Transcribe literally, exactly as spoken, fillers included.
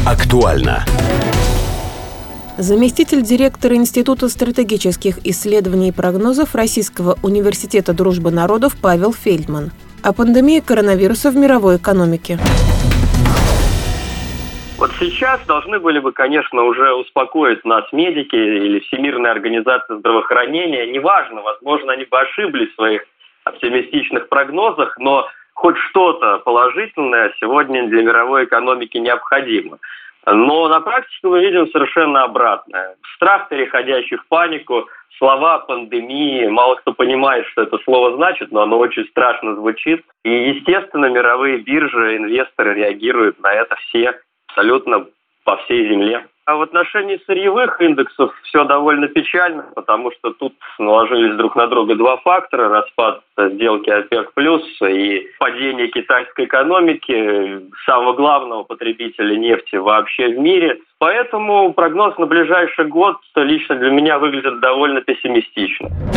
Актуально. Заместитель директора Института стратегических исследований и прогнозов Российского университета дружбы народов Павел Фельдман. О пандемии коронавируса в мировой экономике. Вот сейчас должны были бы, конечно, уже успокоить нас медики или Всемирная организация здравоохранения. Неважно, возможно, они бы ошиблись в своих оптимистичных прогнозах, но хоть что-то положительное сегодня для мировой экономики необходимо. Но на практике мы видим совершенно обратное. Страх, переходящий в панику, слова пандемии. Мало кто понимает, что это слово значит, но оно очень страшно звучит. И, естественно, мировые биржи, инвесторы реагируют на это все абсолютно по всей земле. А в отношении сырьевых индексов все довольно печально, потому что тут наложились друг на друга два фактора: распад сделки ОПЕК+, и падение китайской экономики, самого главного потребителя нефти вообще в мире. Поэтому прогноз на ближайший год лично для меня выглядит довольно пессимистично.